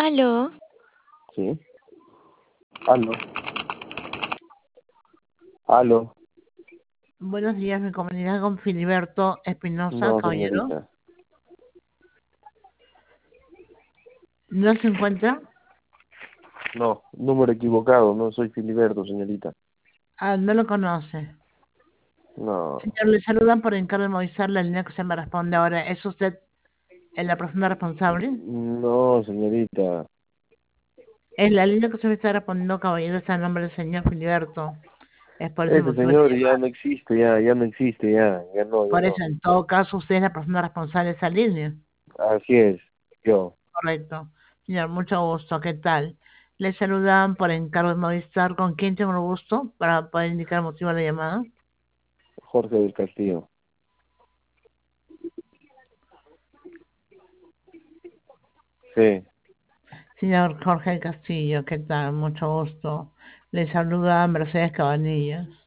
Aló, Sí. Aló. Aló. Buenos días, mi comunidad con Filiberto Espinosa, No, caballero. señorita. ¿No se encuentra? No, número equivocado. No soy Filiberto, señorita. Ah, no lo conoce. No. Señor, le saludan por encargo de Movistar, la línea que se me responde ahora. ¿Es usted la persona responsable? No, señorita. Es la línea que se me está respondiendo, caballero, está el nombre del señor Filiberto. Es por ese Ese motivo de señor ya llamar. no existe, ya no existe, ya no, ya Por eso, no. en todo caso, usted es la persona responsable de esa línea. Así es, yo. Correcto. Señor, mucho gusto. ¿Qué tal? Le saludan por encargo de Movistar. ¿Con quién tengo el gusto para poder indicar el motivo de la llamada? Jorge del Castillo. Sí. Señor Jorge Castillo, ¿qué tal? Mucho gusto. Le saluda Mercedes Cabanillas.